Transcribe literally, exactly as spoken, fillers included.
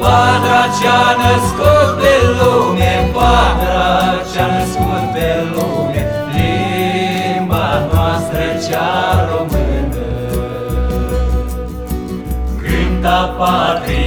Padra ce-a născut pe lume, Padra ce-a născut pe lume, limba noastră cea română. Cânta patria